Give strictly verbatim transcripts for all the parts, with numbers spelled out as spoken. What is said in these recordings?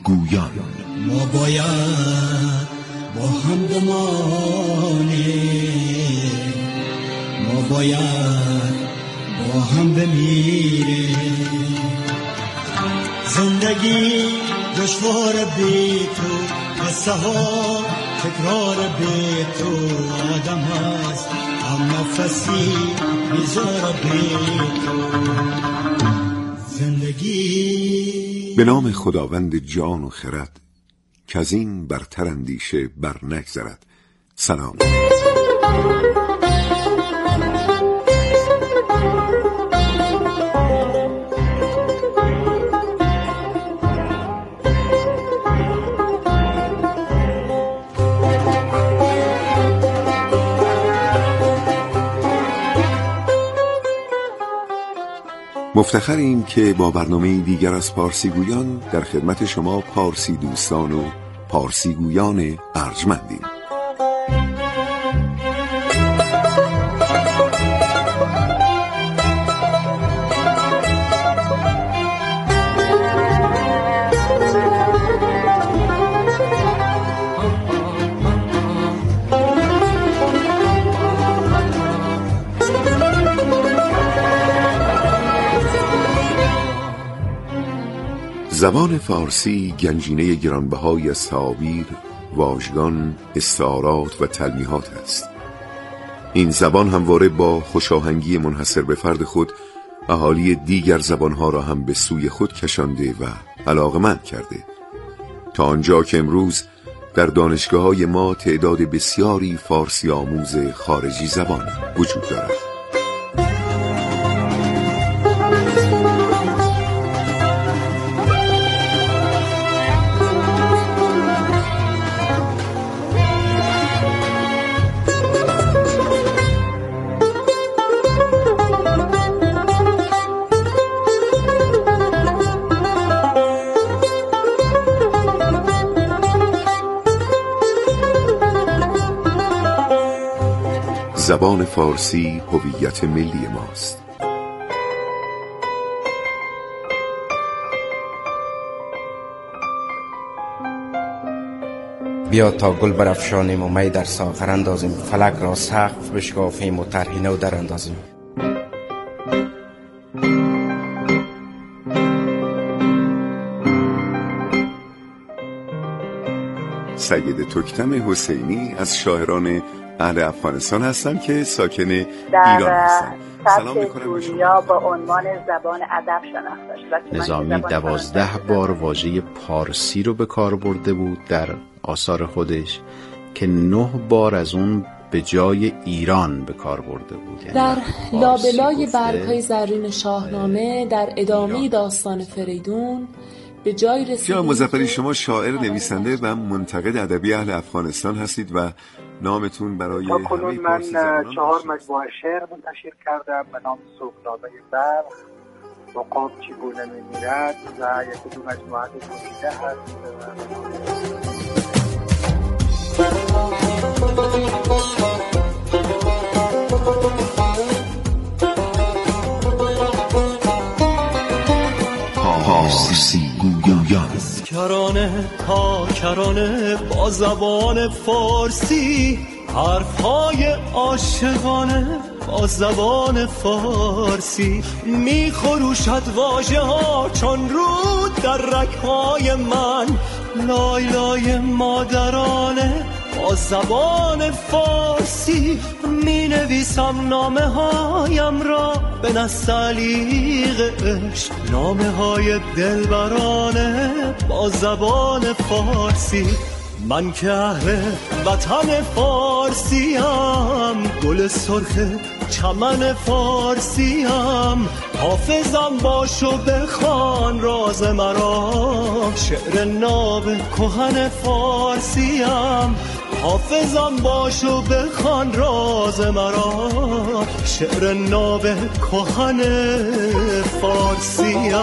گویان. ما باید با هم بمانیم، ما باید با هم بمیریم. زندگی دشوار بی تو، قصه ها تکرار بی تو، آدم هست هم نفسی بیزار بی تو. زندگی به نام خداوند جان و خرد که از این برتر اندیشه بر نگذرد. سلام. مفتخریم که با برنامه دیگر از پارسی گویان در خدمت شما پارسی دوستان و پارسی گویان ارجمندیم. زبان فارسی گنجینه گرانبهایی از تعابیر، واژگان، استعارات و تلمیحات است. این زبان همواره با خوشاهنگی منحصر به فرد خود اهالی دیگر زبانها را هم به سوی خود کشانده و علاقمند کرده، تا آنجا که امروز در دانشگاه‌های ما تعداد بسیاری فارسی آموز خارجی زبان وجود دارد. زبان فارسی هویت ملی ماست. بیا تا گل برافشانیم و می در ساغر اندازیم، فلک را سقف بشکافیم و طرحی نو در اندازیم. سید تکتم حسینی از شاعران اهل افغانستان هستم که ساکن ایران هستم. سلام میکنم به شما. با عنوان زبان ادب شناخته شد. نظامی دوازده بار واژه پارسی رو به کار برده بود در آثار خودش که نه بار از اون به جای ایران به کار برده بود. یعنی در لابلای برگ‌های زرین شاهنامه در ادامه داستان فریدون به جای رسیدن. جناب مظفری، شما شاعر، نویسنده و منتقد ادبی اهل افغانستان هستید و نامتون برای تا کنون من چهار مجموعه شعر منتشر کردم به نام سوگنامه برق، عقاب چگونه میمیرد و یک دو مجموعه گزیده هست. پارسی گویان. کرانه تا کرانه با زبان فارسی، حرفهای عاشقانه با زبان فارسی، می خروشد واژه ها چون رود در رگ‌های من، لای لای مادرانه با زبان فارسی، می نویسم نامه هایم را به نستعلیق عشق، نامه های دلبرانه با زبان فارسی. من که اهل وطن فارسیم، گل سرخ چمن فارسیم، حافظم باشو بخوان راز مرا، شعر ناب کهن فارسیم، حافظم باشو بخوان راز مرا، شعر ناب کهن فارسیم.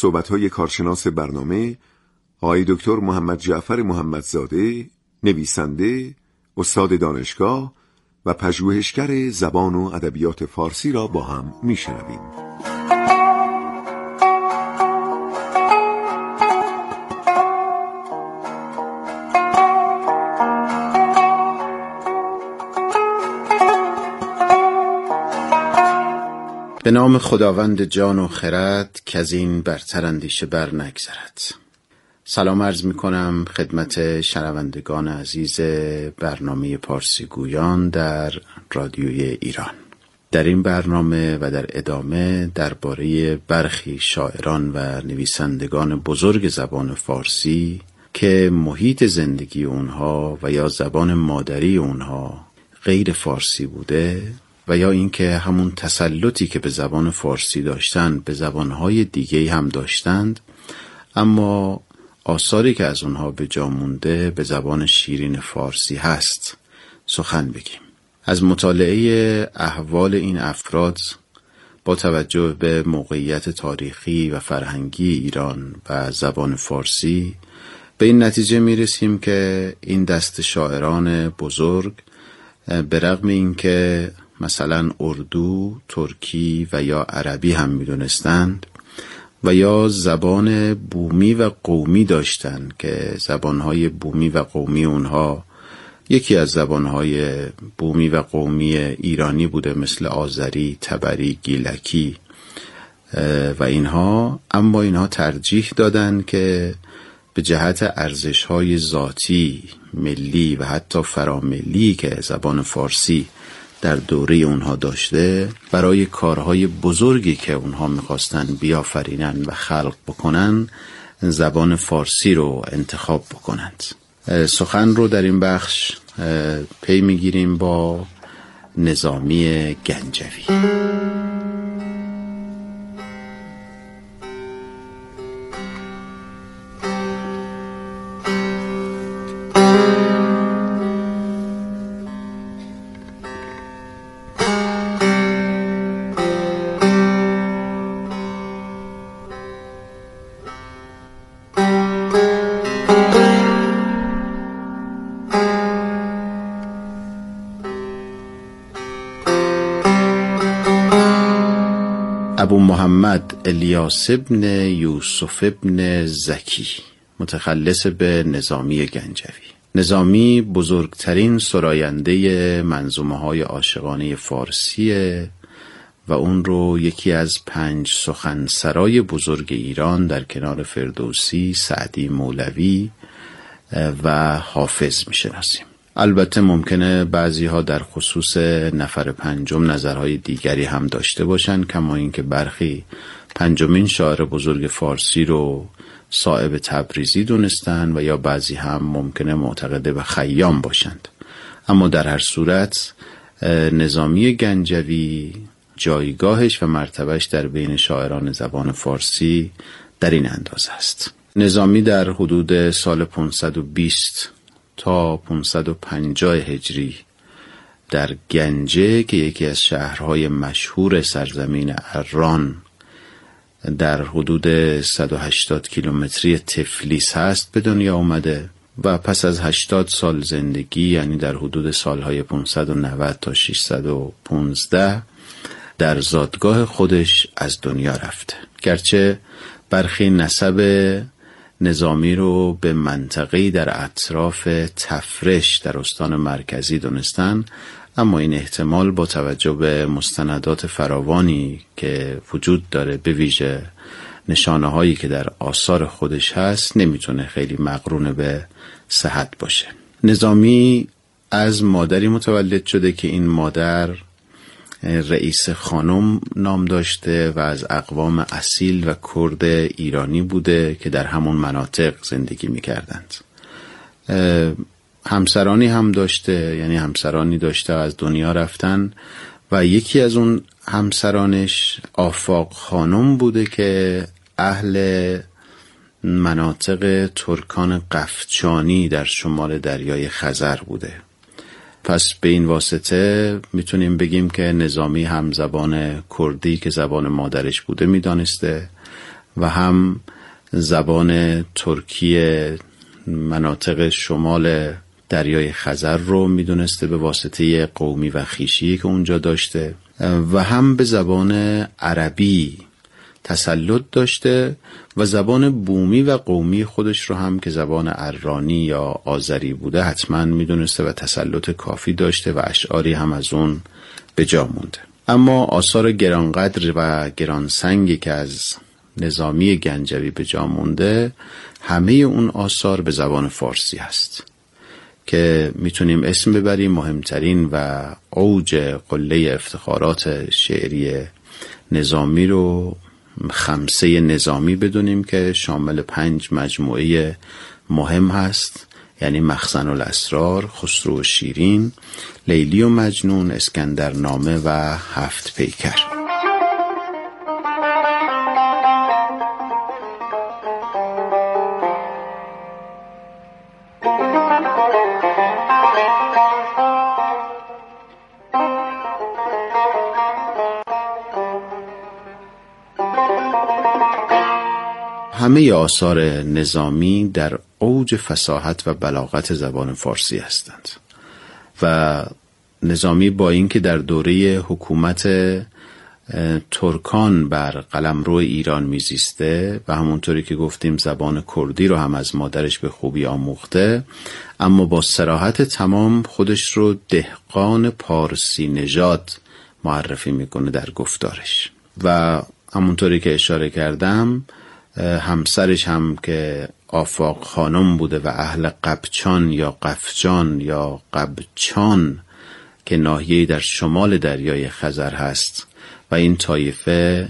صحبت‌های کارشناس برنامه آقای دکتر محمد جعفر محمدزاده، نویسنده، استاد دانشگاه و پژوهشگر زبان و ادبیات فارسی را با هم می‌شنویم. به نام خداوند جان و خرد که از این برتر اندیشه بر نگذرد. سلام عرض می کنم خدمت شنوندگان عزیز برنامه پارسی گویان در رادیوی ایران. در این برنامه و در ادامه درباره برخی شاعران و نویسندگان بزرگ زبان فارسی که محیط زندگی اونها و یا زبان مادری اونها غیر فارسی بوده و یا اینکه همون تسلطی که به زبان فارسی داشتن به زبانهای دیگه هم داشتند، اما آثاری که از اونها به جا مونده به زبان شیرین فارسی هست سخن بگیم. از مطالعه احوال این افراد با توجه به موقعیت تاریخی و فرهنگی ایران و زبان فارسی به این نتیجه میرسیم که این دست شاعران بزرگ به رغم اینکه مثلا اردو، ترکی و یا عربی هم میدونستند و یا زبان بومی و قومی داشتند که زبانهای بومی و قومی اونها یکی از زبانهای بومی و قومی ایرانی بوده، مثل آذری، تبری، گیلکی و اینها، اما اینها ترجیح دادند که به جهت ارزش‌های ذاتی، ملی و حتی فراملی که زبان فارسی در دوره اونها داشته، برای کارهای بزرگی که اونها میخواستن بیافرینن و خلق بکنن زبان فارسی رو انتخاب بکنند. سخن رو در این بخش پی میگیریم با نظامی گنجوی. ابو محمد الیاس ابن یوسف ابن زکی، متخلص به نظامی گنجوی. نظامی بزرگترین سراینده منظومه های عاشقانه فارسیه و اون رو یکی از پنج سخنسرای بزرگ ایران در کنار فردوسی، سعدی، مولوی و حافظ میشناسیم. البته ممکنه بعضی ها در خصوص نفر پنجم نظرهای دیگری هم داشته باشن، کما اینکه برخی پنجمین شاعر بزرگ فارسی رو صائب تبریزی دونستن و یا بعضی هم ممکنه معتقد به خیام باشند. اما در هر صورت نظامی گنجوی جایگاهش و مرتبهش در بین شاعران زبان فارسی در این اندازه است. نظامی در حدود سال پانصد و بیست تا پانصد و پنجاه هجری در گنجه که یکی از شهرهای مشهور سرزمین اران در حدود صد و هشتاد کیلومتری تفلیس هست به دنیا آمده و پس از هشتاد سال زندگی، یعنی در حدود سالهای پانصد و نود تا ششصد و پانزده، در زادگاه خودش از دنیا رفته. گرچه برخی نسب نظامی رو به منطقه‌ای در اطراف تفرش در استان مرکزی دونستن، اما این احتمال با توجه به مستندات فراوانی که وجود داره، به ویژه نشانه هایی که در آثار خودش هست، نمیتونه خیلی مقرون به صحت باشه. نظامی از مادری متولد شده که این مادر رئیس خانم نام داشته و از اقوام اصیل و کرد ایرانی بوده که در همون مناطق زندگی میکردند. همسرانی هم داشته، یعنی همسرانی داشته از دنیا رفتن و یکی از اون همسرانش آفاق خانم بوده که اهل مناطق ترکان قفچانی در شمال دریای خزر بوده. پس به این واسطه میتونیم بگیم که نظامی هم زبان کردی که زبان مادرش بوده میدانسته و هم زبان ترکی مناطق شمال دریای خزر رو میدونسته به واسطه قومی و خویشی که اونجا داشته و هم به زبان عربی تسلط داشته و زبان بومی و قومی خودش رو هم که زبان ارانی یا آذری بوده حتما میدونسته و تسلط کافی داشته و اشعاری هم از اون به جا مونده. اما آثار گرانقدر و گرانسنگی که از نظامی گنجوی به جا مونده همه اون آثار به زبان فارسی هست که میتونیم اسم ببریم مهمترین و اوج قله افتخارات شعری نظامی رو خمسه نظامی بدونیم که شامل پنج مجموعه مهم هست، یعنی مخزن الاسرار، خسرو و شیرین، لیلی و مجنون، اسکندرنامه و هفت پیکر. همه آثار نظامی در اوج فصاحت و بلاغت زبان فارسی هستند و نظامی با اینکه در دوره حکومت ترکان بر قلمرو ایران میزیسته و همونطوری که گفتیم زبان کردی رو هم از مادرش به خوبی آموخته، اما با صراحت تمام خودش رو دهقان پارسی نژاد معرفی میکنه در گفتارش و همونطوری که اشاره کردم همسرش هم که آفاق خانم بوده و اهل قبچان یا قفجان یا قبچان که ناحیه‌ای در شمال دریای خزر هست و این طایفه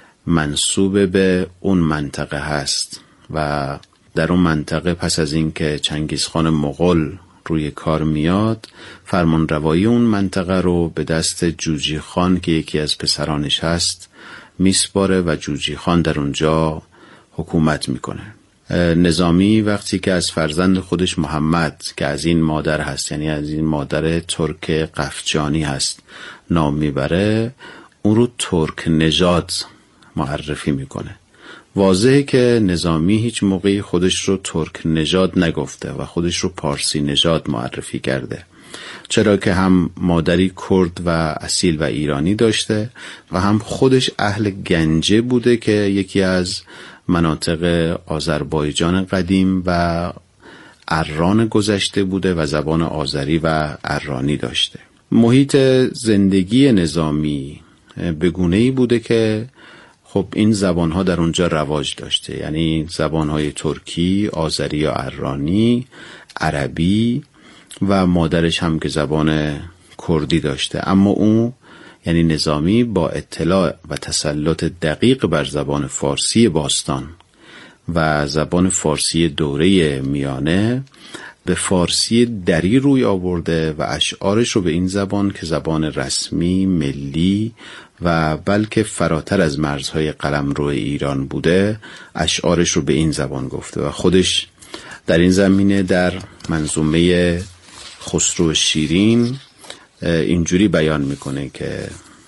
منسوب به اون منطقه هست و در اون منطقه پس از این که چنگیزخان مغول روی کار میاد فرمان روایی اون منطقه رو به دست جوجی خان که یکی از پسرانش هست میسپاره و جوجی خان در اونجا حکومت میکنه. نظامی وقتی که از فرزند خودش محمد که از این مادر هست، یعنی از این مادر ترک قفجانی هست، نام میبره، اون رو ترک نژاد معرفی میکنه. واضحه که نظامی هیچ موقعی خودش رو ترک نژاد نگفته و خودش رو پارسی نژاد معرفی کرده، چرا که هم مادری کرد و اصیل و ایرانی داشته و هم خودش اهل گنجه بوده که یکی از مناطق آذربایجان قدیم و اران گذشته بوده و زبان آذری و ارانی داشته. محیط زندگی نظامی به گونه‌ای بوده که خب این زبانها در اونجا رواج داشته، یعنی زبانهای ترکی، آذری یا ارانی، عربی و مادرش هم که زبان کردی داشته. اما اون یعنی نظامی با اطلاع و تسلط دقیق بر زبان فارسی باستان و زبان فارسی دوره میانه به فارسی دری روی آورده و اشعارش رو به این زبان که زبان رسمی، ملی و بلکه فراتر از مرزهای قلمرو ایران بوده، اشعارش رو به این زبان گفته و خودش در این زمینه در منظومه خسرو شیرین اینجوری بیان میکنه که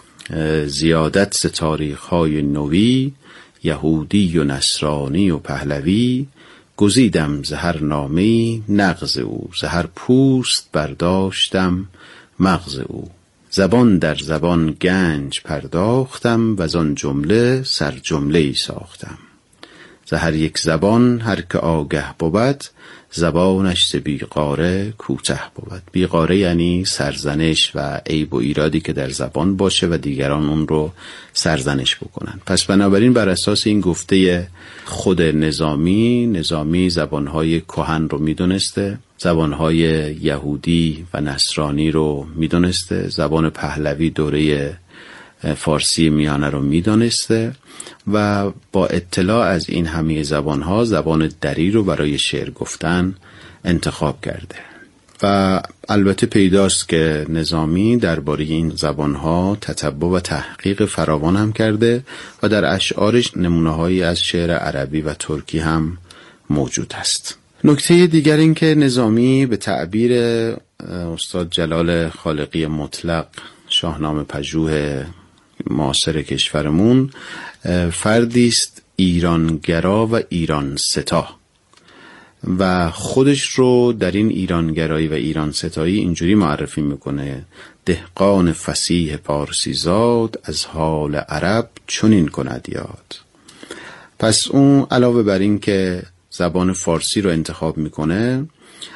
زیادت ز تاریخ‌های نوی، یهودی و نصرانی و پهلوی، گزیدم ز هر نامه‌ای نغز او، ز هر پوست برداشتم مغز او، زبان در زبان گنج پرداختم و زان جمله سر جمله‌ای ساختم، ز هر یک زبان هر که آگه بود، زبانش ز بیغاره کوته بود. بیغاره یعنی سرزنش و عیب و ایرادی که در زبان باشه و دیگران اون رو سرزنش بکنن. پس بنابراین بر اساس این گفته خود نظامی، نظامی زبانهای کهن رو میدونسته، زبانهای یهودی و نصرانی رو میدونسته، زبان پهلوی دوره فارسی میانه رو میدونسته و با اطلاع از این همه زبانها زبان دری رو برای شعر گفتن انتخاب کرده. و البته پیداست که نظامی درباره این زبانها تتبع و تحقیق فراوان هم کرده و در اشعارش نمونه‌هایی از شعر عربی و ترکی هم موجود است. نکته دیگر این که نظامی به تعبیر استاد جلال خالقی مطلق، شاهنامه پژوه معاصر کشورمون، فردی است ایرانگرا و ایران ستا و خودش رو در این ایرانگرایی و ایران ستایی اینجوری معرفی میکنه: دهقان فصیح پارسی زاد، از حال عرب چنین کند یاد. پس اون علاوه بر این که زبان فارسی رو انتخاب میکنه،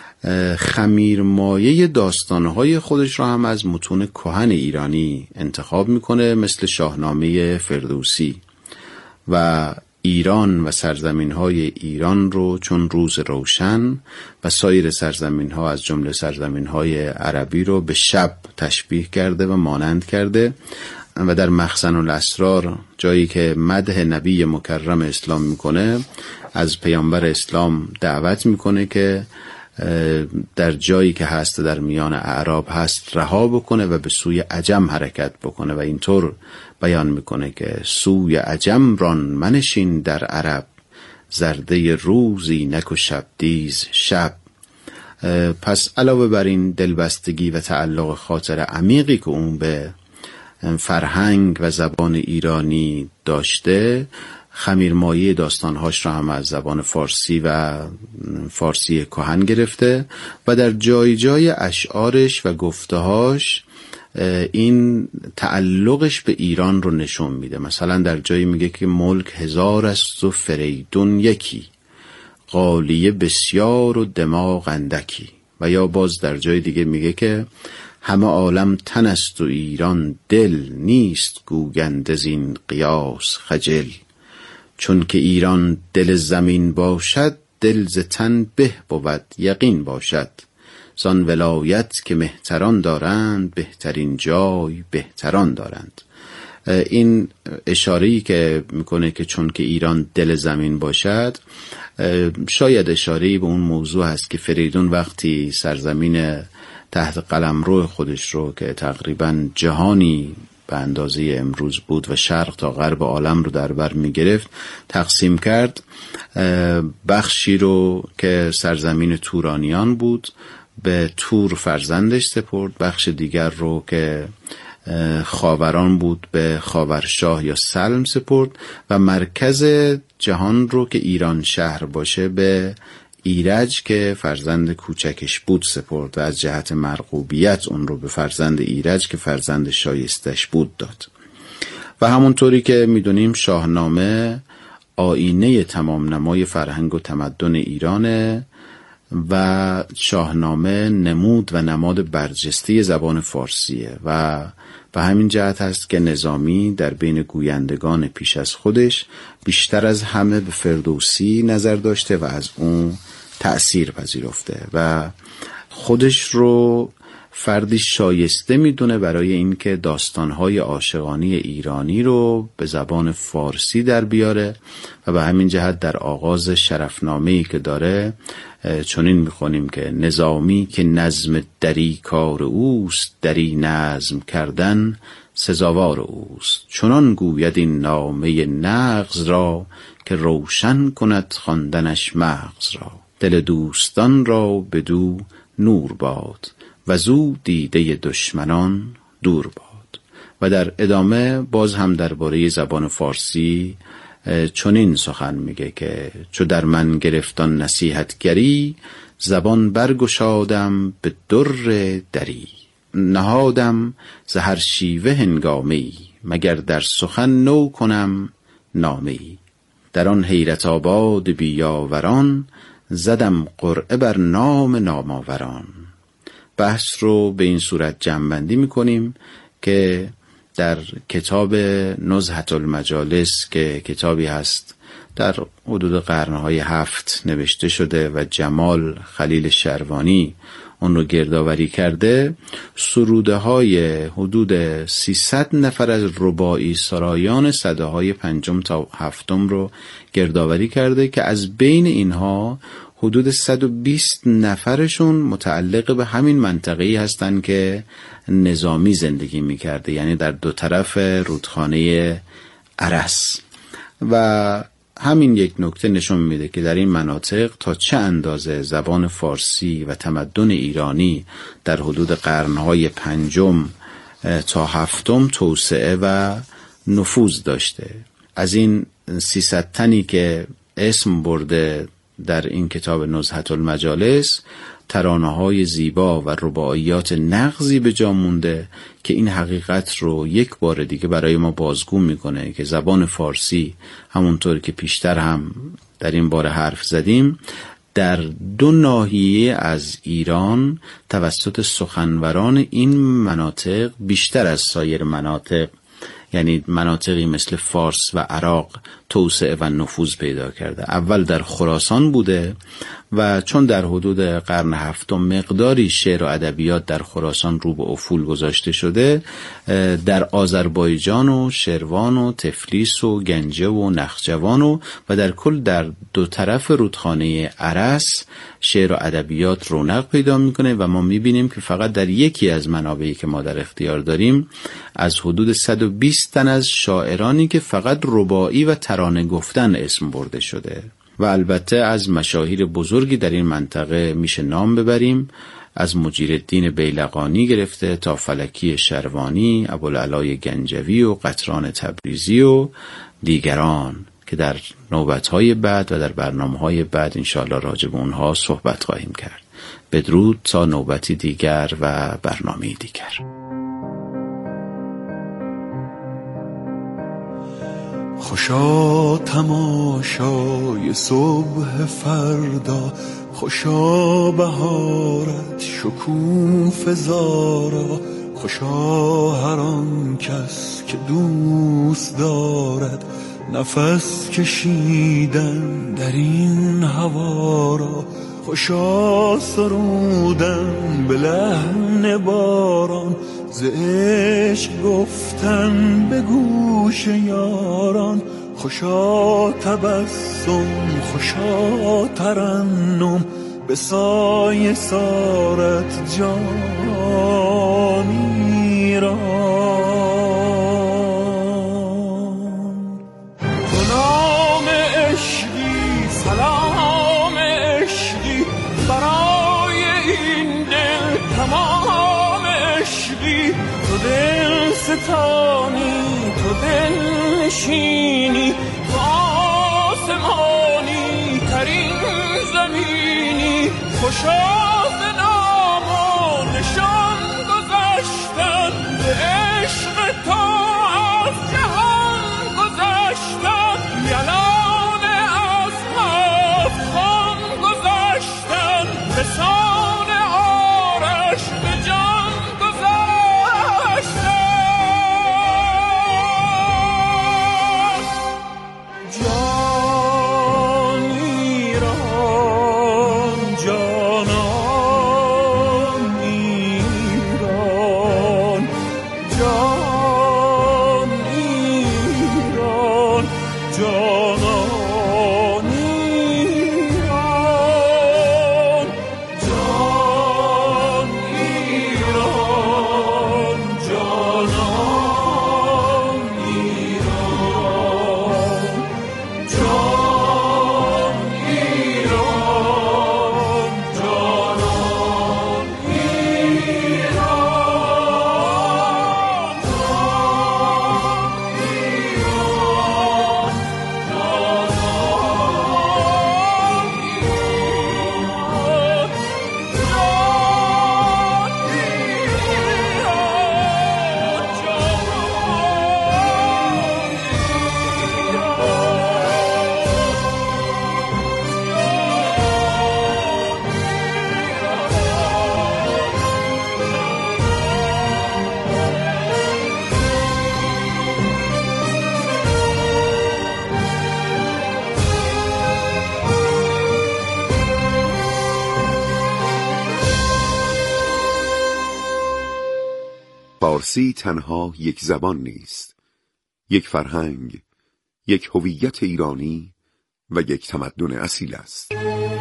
خمیرمایه داستانهای خودش رو هم از متون کهن ایرانی انتخاب میکنه، مثل شاهنامه فردوسی، و ایران و سرزمین‌های ایران رو چون روز روشن و سایر سرزمین‌ها از جمله سرزمین‌های عربی رو به شب تشبیه کرده و مانند کرده. و در مخزن الاسرار جایی که مدح نبی مکرم اسلام میکنه، از پیامبر اسلام دعوت میکنه که در جایی که هست در میان اعراب هست رها بکنه و به سوی عجم حرکت بکنه و اینطور بیان میکنه که سوی عجم ران منشین در عرب، زرده روزی نک و شب دیز شب. پس علاوه بر این دلبستگی و تعلق خاطر عمیقی که اون به فرهنگ و زبان ایرانی داشته، خمیرمایه داستانهاش را هم از زبان فارسی و فارسی کهن گرفته و در جای جای اشعارش و گفتهاش این تعلقش به ایران رو نشون میده. مثلا در جایی میگه که ملک هزار است و فریدون یکی، قالیه بسیار و دماغ اندکی. و یا باز در جای دیگه میگه که همه عالم تن است و ایران دل، نیست گویند زین قیاس خجل. چون که ایران دل زمین باشد، دل ز تن به بود یقین باشد. زان ولایت که مهتران دارند، بهترین جای بهتران دارند. این اشاره‌ای که میکنه که چون که ایران دل زمین باشد، شاید اشاره‌ای به اون موضوع هست که فریدون وقتی سرزمین تحت قلمرو خودش رو که تقریباً جهانی به اندازه امروز بود و شرق تا غرب عالم رو در بر می گرفت تقسیم کرد، بخشی رو که سرزمین تورانیان بود به تور فرزندش سپرد، بخش دیگر رو که خاوران بود به خاورشاه یا سلم سپرد و مرکز جهان رو که ایران شهر باشه به ایرج که فرزند کوچکش بود سپرد و از جهت مرغوبیت اون رو به فرزند ایرج که فرزند شایستش بود داد. و همونطوری که میدونیم شاهنامه آینه تمام نمای فرهنگ و تمدن ایرانه و شاهنامه نمود و نماد برجسته زبان فارسیه و به همین جهت هست که نظامی در بین گویندگان پیش از خودش بیشتر از همه به فردوسی نظر داشته و از اون تأثیر پذیرفته و خودش رو فردی شایسته میدونه برای اینکه داستانهای عاشقانه ایرانی رو به زبان فارسی در بیاره و به همین جهت در آغاز شرفنامه‌ای که داره چنین میخونیم که نظامی که نظم دری کار اوست، دری نظم کردن سزاوار اوست. چنان گوید این نامه نغز را که روشن کند خواندنش مغز را. دل دوستان را بدو نور باد و زو دیده دشمنان دور باد. و در ادامه باز هم درباره زبان فارسی چنین سخن میگه که چو در من گرفتان نصیحتگری، زبان برگشادم به در دری. نهادم ز هر شیوه هنگامی، مگر در سخن نو کنم نامی. در آن حیرت آباد بیاوران، زدم قرعه بر نام ناماوران. بحث رو به این صورت جمع‌بندی میکنیم که در کتاب نزهة المجالس که کتابی هست در حدود قرنهای هفت نوشته شده و جمال خلیل شروانی اون رو گردآوری کرده، سروده های حدود سیصد نفر از رباعی سرایان سده های پنجم تا هفتم رو گردآوری کرده که از بین اینها حدود صد و بیست نفرشون متعلق به همین منطقه‌ای هستن که نظامی زندگی می‌کرده، یعنی در دو طرف رودخانه ارس. و همین یک نکته نشون میده که در این مناطق تا چه اندازه زبان فارسی و تمدن ایرانی در حدود قرن‌های پنجم تا هفتم توسعه و نفوذ داشته. از این سیصد تنی که اسم برده در این کتاب نزهة المجالس، ترانه‌های زیبا و رباعیات نغزی به جا مونده که این حقیقت رو یک بار دیگه برای ما بازگو میکنه که زبان فارسی، همونطور که پیشتر هم در این باره حرف زدیم، در دو ناحیه از ایران توسط سخنوران این مناطق بیشتر از سایر مناطق، یعنی مناطقی مثل فارس و عراق، توسعه و نفوذ پیدا کرده. اول در خراسان بوده و چون در حدود قرن هفتم مقداری شعر و ادبیات در خراسان رو به افول گذاشته شده، در آذربایجان و شروان و تفلیس و گنجه و نخجوان و و در کل در دو طرف رودخانه ارس شعر و ادبیات رونق پیدا میکنه و ما میبینیم که فقط در یکی از منابعی که ما در اختیار داریم از حدود صد و بیست تن از شاعرانی که فقط رباعی و ترانه گفتن اسم برده شده. و البته از مشاهیر بزرگی در این منطقه میشه نام ببریم، از مجیرالدین بیلقانی گرفته تا فلکی شروانی، ابوالعلای گنجوی و قطران تبریزی و دیگران که در نوبت‌های بعد و در برنامه‌های بعد انشاءالله راجع به اونها صحبت خواهیم کرد. بدرود تا نوبتی دیگر و برنامه دیگر. خوشا تماشای صبح فردا، خوشا بهارت شکوفه زارا، خوشا هر آن کس که دوست دارد نفس کشیدن در این هوا را، خوشا سرودن به لحن باران، ز عشق گفتن به گوش یاران، خوشا تبسم خوشا ترنم به سایه سارت جانی را. تو نام عشقی سلام عشقی برای این دل تمام عشقی، تو دل ستانی تو دل نشینی، تو آسمانی ترین زمینی، خوشا ز نام و نشان گذشتن، به عشق تو از جهان گذشتن، یلان از هفت خان گذشتن، به سان آرش به جان گذشتن. جانی ران جانانی ران، جانی ران جانانی ران، جانی ران جانانی ران، جانی ران جانانی فارسی تنها یک زبان نیست، یک فرهنگ، یک هویت ایرانی و یک تمدن اصیل است.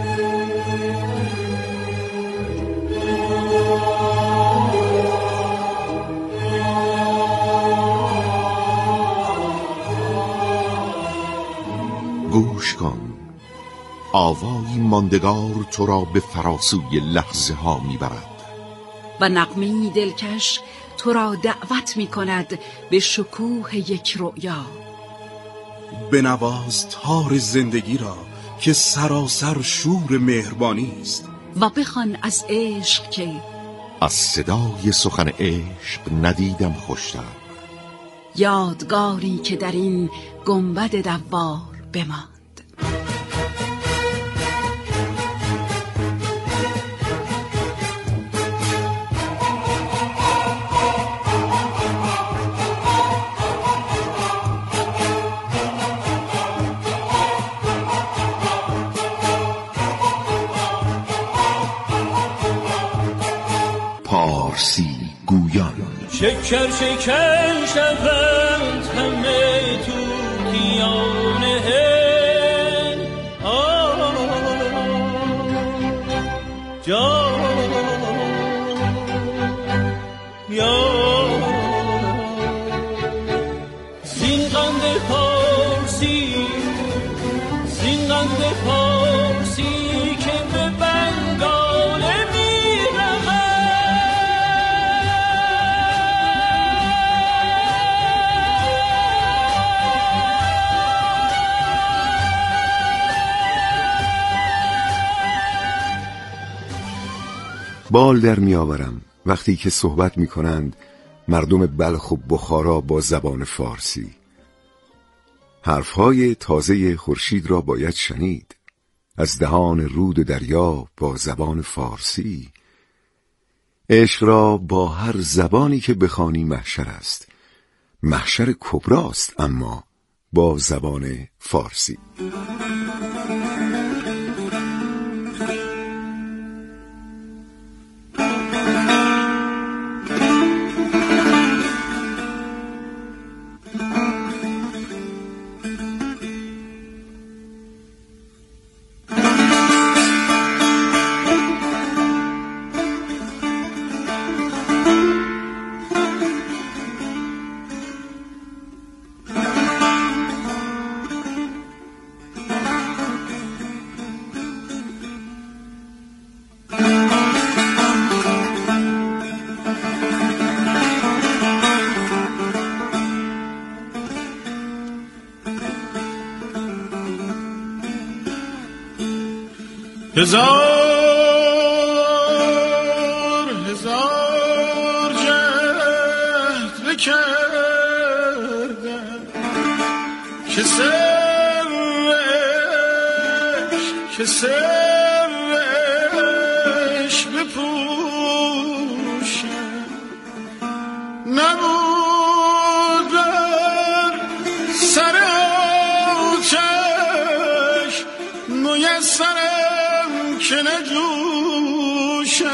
گوش کن، آوایی ماندگار تو را به فراسوی لحظه ها میبرد و نغمه‌ای دلکش تو را دعوت می کند به شکوه یک رؤیا. بنواز تار زندگی را که سراسر شور مهربانی است. و بخوان از عشق که از صدای سخن عشق ندیدم خوشتر، یادگاری که در این گنبد دوار بماند. پارسی گویان. شکر شکر شوند همه طوطیان هند، جان یا زین قند پارسی، زین قند پارسی که به بنگال بال در می آورم وقتی که صحبت می کنند مردم بلخ و بخارا با زبان فارسی. حرفهای تازه خورشید را باید شنید از دهان رود دریا با زبان فارسی. عشق را با هر زبانی که بخوانی محشر است، محشر کبراست، اما با زبان فارسی. هزار هزار جهد بکردم که سرش که سرش بپوشم، نبود بر سر آتش میسرم که نجوشم،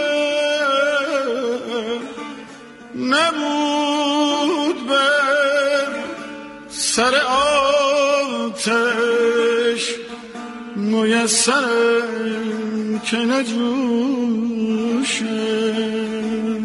نبود بر سر آتش میسرم که نجوشم.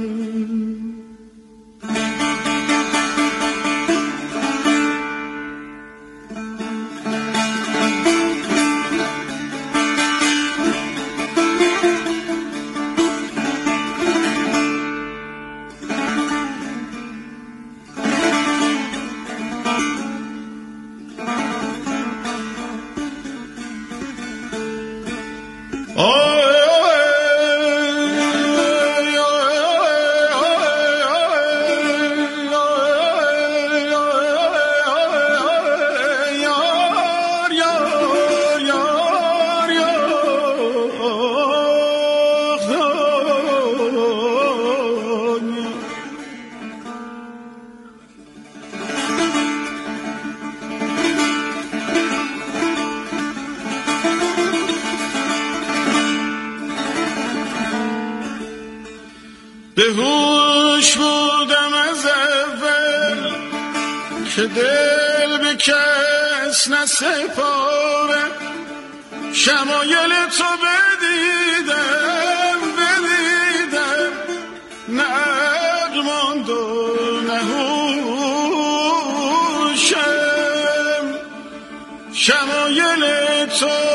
به هوش بودم از اول که دل به کس نسپارم، شمایل تو بدیدم بدیدم، نه عقل ماند و نه هوشم، شمایل تو